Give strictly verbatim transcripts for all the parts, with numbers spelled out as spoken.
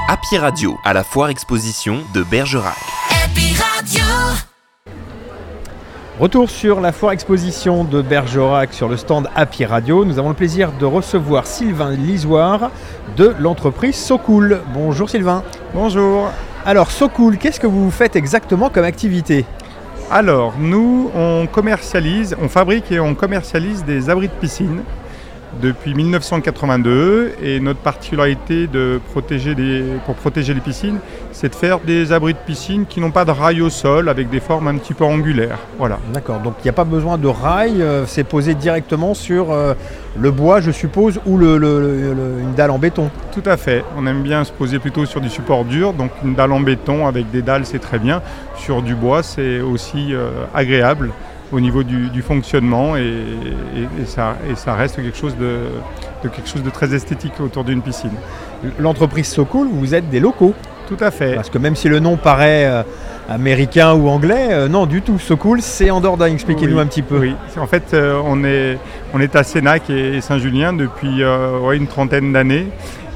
Happy Radio, à la foire exposition de Bergerac. Happy Radio. Retour sur la foire exposition de Bergerac sur le stand Happy Radio. Nous avons le plaisir de recevoir Sylvain Lisoire de l'entreprise SoCool. Bonjour Sylvain. Bonjour. Alors SoCool, qu'est-ce que vous faites exactement comme activité ? Alors nous, on commercialise, on fabrique et on commercialise des abris de piscine depuis dix-neuf cent quatre-vingt-deux, et notre particularité de protéger des, pour protéger les piscines, c'est de faire des abris de piscine qui n'ont pas de rails au sol, avec des formes un petit peu angulaires. Voilà. D'accord, donc il n'y a pas besoin de rails, euh, c'est posé directement sur euh, le bois, je suppose, ou le, le, le, le, une dalle en béton. Tout à fait, on aime bien se poser plutôt sur du support dur, donc une dalle en béton avec des dalles c'est très bien, sur du bois c'est aussi euh, agréable au niveau du, du fonctionnement et, et, et, ça, et ça reste quelque chose, de, de quelque chose de très esthétique autour d'une piscine. L'entreprise SoCool, vous êtes des locaux. Tout à fait. Parce que même si le nom paraît euh, américain ou anglais, euh, non du tout. SoCool, c'est en Dordogne. Expliquez-nous oui, un petit peu. Oui, en fait, euh, on, est, on est à Sénac et, et Saint-Julien depuis euh, ouais, une trentaine d'années.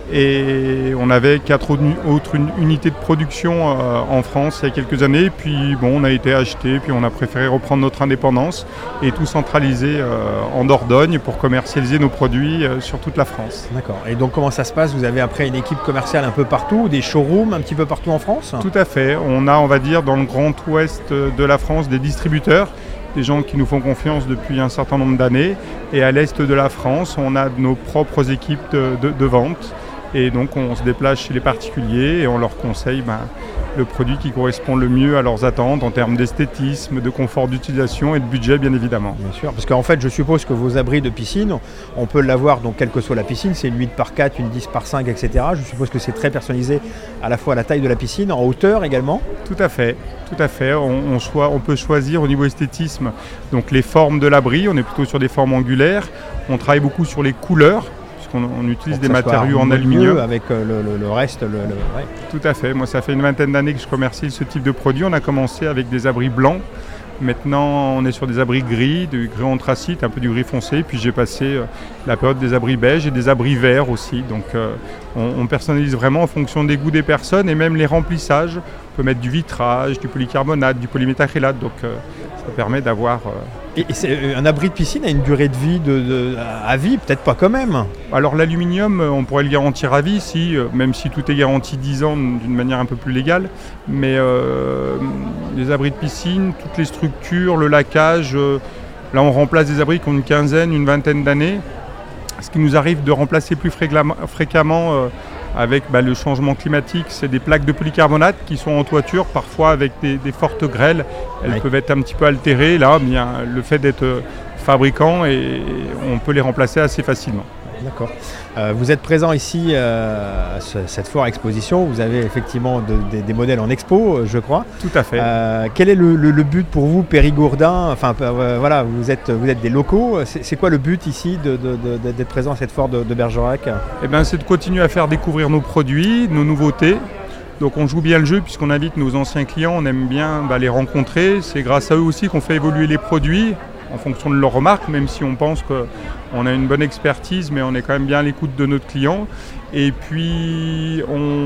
Et on avait quatre autres unités de production euh, en France il y a quelques années. Puis bon, on a été acheté, puis on a préféré reprendre notre indépendance et tout centraliser euh, en Dordogne pour commercialiser nos produits euh, sur toute la France. D'accord. Et donc comment ça se passe ? Vous avez après une équipe commerciale un peu partout, des showrooms un petit peu partout en France ? Tout à fait. On a, on va dire, dans le grand ouest de la France, des distributeurs, des gens qui nous font confiance depuis un certain nombre d'années. Et à l'est de la France, on a nos propres équipes de, de, de vente. Et donc on se déplace chez les particuliers et on leur conseille ben, le produit qui correspond le mieux à leurs attentes en termes d'esthétisme, de confort d'utilisation et de budget bien évidemment. Bien sûr, parce qu'en fait je suppose que vos abris de piscine, on peut l'avoir donc quelle que soit la piscine, c'est une huit par quatre, une dix par cinq, et cetera. Je suppose que c'est très personnalisé à la fois à la taille de la piscine, en hauteur également. Tout à fait, tout à fait. On, on, choi- on peut choisir au niveau esthétisme donc les formes de l'abri, on est plutôt sur des formes angulaires, on travaille beaucoup sur les couleurs. On, on utilise des matériaux en aluminium. Avec euh, le, le, le reste. Le, le, ouais. Tout à fait. Moi, ça fait une vingtaine d'années que je commercialise ce type de produit. On a commencé avec des abris blancs. Maintenant, on est sur des abris gris, du gris anthracite, un peu du gris foncé. Puis j'ai passé euh, la période des abris beiges et des abris verts aussi. Donc, euh, on, on personnalise vraiment en fonction des goûts des personnes et même les remplissages. On peut mettre du vitrage, du polycarbonate, du polyméthacrylate. Donc, euh, ça permet d'avoir... Euh, Et, et c'est, un abri de piscine a une durée de vie de, de, à vie, peut-être pas quand même. Alors l'aluminium, on pourrait le garantir à vie, si, même si tout est garanti dix ans d'une manière un peu plus légale. Mais euh, les abris de piscine, toutes les structures, le laquage, euh, là on remplace des abris qui ont une quinzaine, une vingtaine d'années. Ce qui nous arrive de remplacer plus fréquemment, fréquemment euh, avec bah, le changement climatique, c'est des plaques de polycarbonate qui sont en toiture, parfois avec des, des fortes grêles. Elles oui. peuvent être un petit peu altérées. Là, bien, le fait d'être fabricant, et on peut les remplacer assez facilement. D'accord. Euh, vous êtes présent ici euh, à ce, cette foire exposition. Vous avez effectivement de, de, des modèles en expo, je crois. Tout à fait. Euh, quel est le, le, le but pour vous, Périgourdin ? Enfin, euh, voilà, vous êtes, vous êtes des locaux. C'est, c'est quoi le but ici de, de, de, d'être présent à cette foire de, de Bergerac ? Eh bien, c'est de continuer à faire découvrir nos produits, nos nouveautés. Donc on joue bien le jeu puisqu'on invite nos anciens clients, on aime bien bah, les rencontrer. C'est grâce à eux aussi qu'on fait évoluer les produits en fonction de leurs remarques, même si on pense qu'on a une bonne expertise, mais on est quand même bien à l'écoute de notre client. Et puis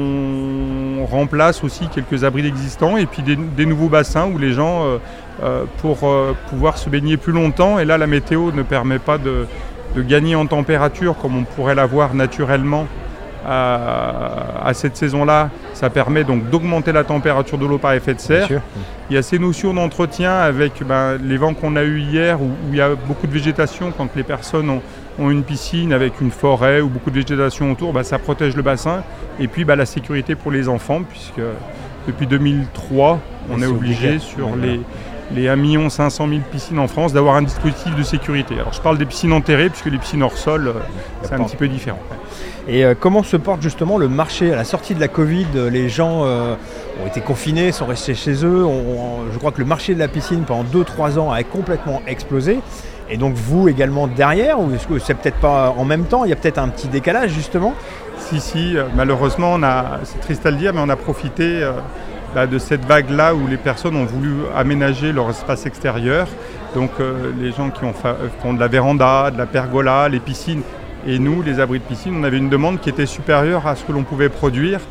on remplace aussi quelques abris existants et puis des, des nouveaux bassins où les gens, euh, euh, pour euh, pouvoir se baigner plus longtemps, et là la météo ne permet pas de, de gagner en température comme on pourrait l'avoir naturellement à, à cette saison-là. Ça permet donc d'augmenter la température de l'eau par effet de serre. Il y a ces notions d'entretien avec ben, les vents qu'on a eus hier où, où il y a beaucoup de végétation. Quand les personnes ont, ont une piscine avec une forêt ou beaucoup de végétation autour, ben, ça protège le bassin. Et puis ben, la sécurité pour les enfants, puisque depuis deux mille trois, on est obligé sur ouais, les, les un million cinq cent mille piscines en France d'avoir un dispositif de sécurité. Alors je parle des piscines enterrées, puisque les piscines hors sol, c'est un petit peu différent. Et euh, comment se porte justement le marché ? À la sortie de la Covid, les gens euh, ont été confinés, sont restés chez eux. On, on, je crois que le marché de la piscine pendant deux trois ans a complètement explosé. Et donc vous également derrière, ou est-ce que c'est peut-être pas en même temps ? Il y a peut-être un petit décalage justement ? Si, si, malheureusement, on a, c'est triste à le dire, mais on a profité euh, bah, de cette vague-là où les personnes ont voulu aménager leur espace extérieur. Donc euh, les gens qui ont, fa- font de la véranda, de la pergola, les piscines. Et nous, les abris de piscine, on avait une demande qui était supérieure à ce que l'on pouvait produire.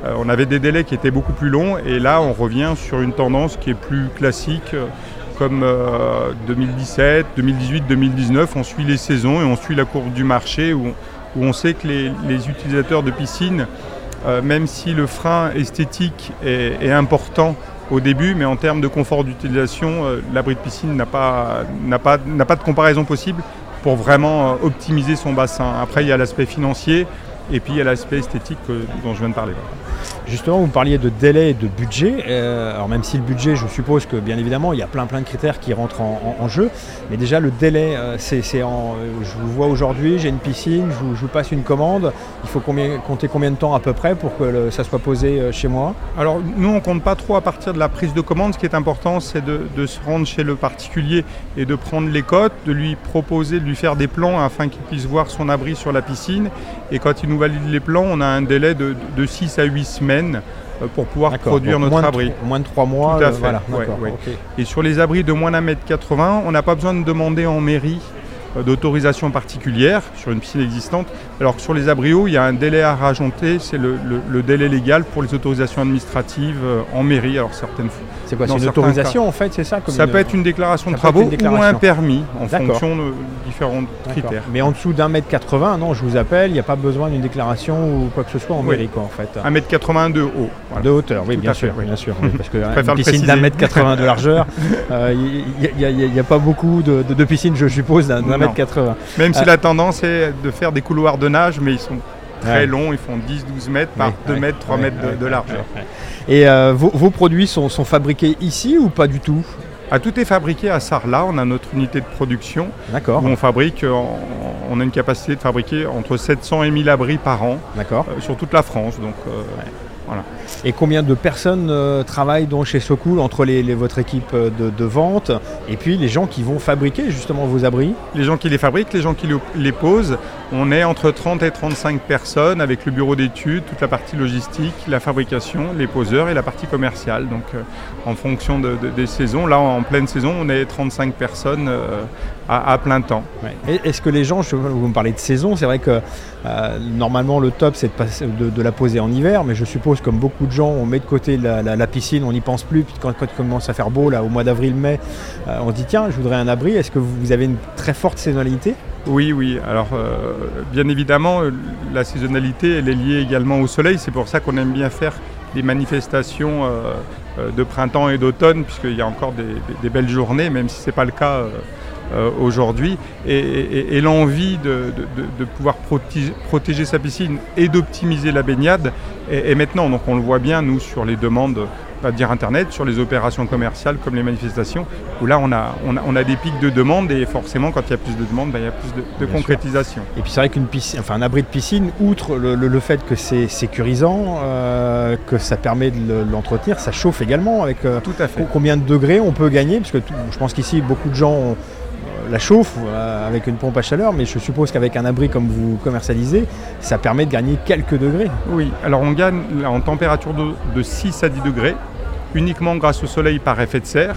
Euh, on avait des délais qui étaient beaucoup plus longs et là on revient sur une tendance qui est plus classique euh, comme euh, deux mille dix-sept, deux mille dix-huit, deux mille dix-neuf. On suit les saisons et on suit la courbe du marché où, où on sait que les, les utilisateurs de piscine, euh, même si le frein esthétique est, est important au début, mais en termes de confort d'utilisation, euh, l'abri de piscine n'a pas, n'a pas, n'a pas de comparaison possible pour vraiment euh, optimiser son bassin. Après, il y a l'aspect financier et puis il y a l'aspect esthétique euh, dont je viens de parler. Justement, vous parliez de délai et de budget. Euh, alors même si le budget, je suppose que bien évidemment, il y a plein plein de critères qui rentrent en, en, en jeu. Mais déjà, le délai, euh, c'est, c'est en, euh, je vous vois aujourd'hui, j'ai une piscine, je vous, je vous passe une commande. Il faut combien, compter combien de temps à peu près pour que le, ça soit posé euh, chez moi ? Alors nous, on ne compte pas trop à partir de la prise de commande. Ce qui est important, c'est de, de se rendre chez le particulier et de prendre les cotes, de lui proposer, de lui faire des plans afin qu'il puisse voir son abri sur la piscine. Et quand il nous valide les plans, on a un délai de, de six à huit semaines pour pouvoir d'accord, produire notre moins abri. De, moins de trois mois. Tout à fait. Voilà, ouais, ouais. Okay. Et sur les abris de moins d'un mètre quatre-vingts, on n'a pas besoin de demander en mairie d'autorisation particulière sur une piscine existante, alors que sur les abris hauts, il y a un délai à rajouter, c'est le, le, le délai légal pour les autorisations administratives en mairie. Alors certaines fois. C'est quoi, c'est une autorisation cas, en fait, c'est ça comme Ça une... peut être une déclaration de travaux déclaration. Ou un permis en d'accord. fonction de différents d'accord. critères. Mais en dessous d'un mètre quatre-vingts, non, je vous appelle, il n'y a pas besoin d'une déclaration ou quoi que ce soit en oui. mairie, quoi, en fait. un mètre quatre-vingts de haut. Voilà. De hauteur, oui, bien sûr, fait, oui. bien sûr, oui, parce que une piscine d'un mètre quatre-vingts de largeur, il euh, n'y a, a, a pas beaucoup de, de, de piscines, je suppose, d'un, d'un mètre quatre-vingts. Même si euh, la tendance est de faire des couloirs de nage, mais ils sont très ouais. longs, ils font dix à douze mètres par ouais, deux mètres, trois ouais, mètres ouais, de, de largeur. Ouais, ouais. Et euh, vos, vos produits sont, sont fabriqués ici ou pas du tout ? Ah, tout est fabriqué à Sarlat, on a notre unité de production. D'accord. Où on fabrique, en, on a une capacité de fabriquer entre sept cents et mille abris par an. D'accord. Euh, sur toute la France. Donc, euh, ouais. voilà. Et combien de personnes euh, travaillent donc chez SoCool entre les, les, votre équipe de, de vente et puis les gens qui vont fabriquer justement vos abris ? Les gens qui les fabriquent, les gens qui les posent. On est entre trente et trente-cinq personnes avec le bureau d'études, toute la partie logistique, la fabrication, les poseurs et la partie commerciale. Donc euh, en fonction de, de, des saisons, là en pleine saison, on est trente-cinq personnes euh, à, à plein temps. Ouais. Est-ce que les gens, je, vous me parlez de saison, c'est vrai que euh, normalement le top c'est de, passer, de, de la poser en hiver, mais je suppose comme beaucoup de gens, on met de côté la, la, la piscine, on n'y pense plus, puis quand, quand il commence à faire beau, là, au mois d'avril-mai, euh, on se dit tiens, je voudrais un abri. Est-ce que vous avez une très forte saisonnalité ? Oui, oui. Alors, euh, bien évidemment, la saisonnalité, elle est liée également au soleil. C'est pour ça qu'on aime bien faire des manifestations euh, de printemps et d'automne, puisqu'il y a encore des, des, des belles journées, même si ce n'est pas le cas euh, euh, aujourd'hui. Et, et, et l'envie de, de, de pouvoir protéger, protéger sa piscine et d'optimiser la baignade est, est maintenant. Donc, on le voit bien, nous, sur les demandes, pas dire Internet, sur les opérations commerciales comme les manifestations, où là on a, on a, on a des pics de demande et forcément quand il y a plus de demande, ben, il y a plus de, de concrétisation. Sûr. Et puis c'est vrai qu'une piscine, enfin un abri de piscine, outre le, le, le fait que c'est sécurisant, euh, que ça permet de le, l'entretenir, ça chauffe également avec euh, tout à fait. Combien de degrés on peut gagner, parce que tout, je pense qu'ici beaucoup de gens ont, la chauffe euh, avec une pompe à chaleur, mais je suppose qu'avec un abri comme vous commercialisez, ça permet de gagner quelques degrés. Oui, alors on gagne en température de, de six à dix degrés, uniquement grâce au soleil par effet de serre.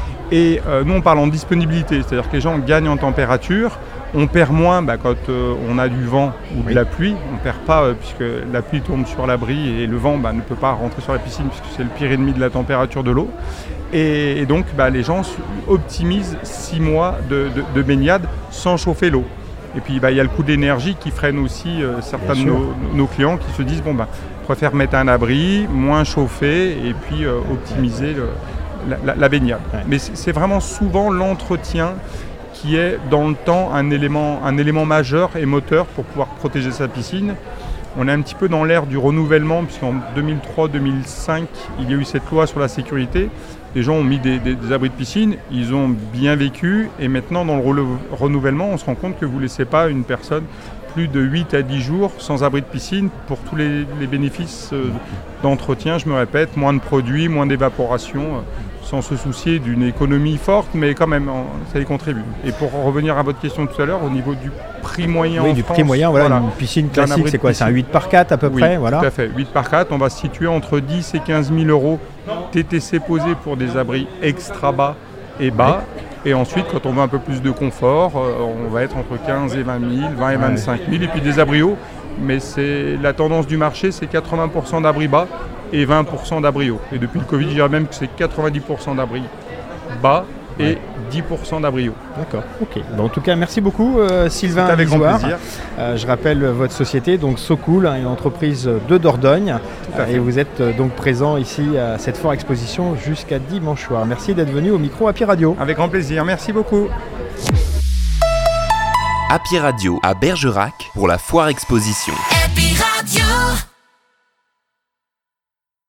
Et euh, nous on parle en disponibilité, c'est-à-dire que les gens gagnent en température, on perd moins bah, quand euh, on a du vent ou de oui. la pluie, on ne perd pas euh, puisque la pluie tombe sur l'abri et le vent bah, ne peut pas rentrer sur la piscine puisque c'est le pire ennemi de la température de l'eau. Et, et donc bah, les gens optimisent six mois de, de, de baignade sans chauffer l'eau. Et puis il bah, y a le coût d'énergie qui freine aussi euh, certains Bien de nos, nos clients qui se disent bon bah, on préfère mettre un abri, moins chauffer et puis euh, optimiser le, la, la, la baignade. Ouais. Mais c'est, c'est vraiment souvent l'entretien qui est dans le temps un élément, un élément majeur et moteur pour pouvoir protéger sa piscine. On est un petit peu dans l'ère du renouvellement puisqu'en deux mille trois deux mille cinq il y a eu cette loi sur la sécurité. Les gens ont mis des, des, des abris de piscine, ils ont bien vécu et maintenant dans le re- renouvellement on se rend compte que vous ne laissez pas une personne plus de huit à dix jours sans abri de piscine pour tous les, les bénéfices euh, d'entretien, je me répète, moins de produits, moins d'évaporation, euh, sans se soucier d'une économie forte, mais quand même, ça y contribue. Et pour revenir à votre question tout à l'heure, au niveau du prix moyen oui, en du France, prix moyen, voilà, voilà, une piscine classique, c'est quoi ? C'est un huit par quatre à peu oui, près, voilà. Tout à fait, huit par quatre, on va se situer entre dix et quinze mille euros T T C posé pour des abris extra bas et bas. Oui. Et ensuite, quand on veut un peu plus de confort, euh, on va être entre quinze et vingt mille, vingt et vingt-cinq mille, et puis des abris hauts mais c'est la tendance du marché, c'est quatre-vingts pour cent d'abris bas et vingt pour cent d'abris hauts. Et depuis le Covid, je dirais même que c'est quatre-vingt-dix pour cent d'abris bas et ouais. dix pour cent d'abris hauts. D'accord, ok. Bon, en tout cas, merci beaucoup euh, Sylvain avec grand plaisir. Euh, je rappelle votre société, donc SoCool, hein, une entreprise de Dordogne. Euh, et vous êtes euh, donc présent ici à cette foire exposition jusqu'à dimanche soir. Merci d'être venu au micro Happy Radio. Avec grand plaisir, merci beaucoup. Happy Radio à Bergerac pour la foire exposition.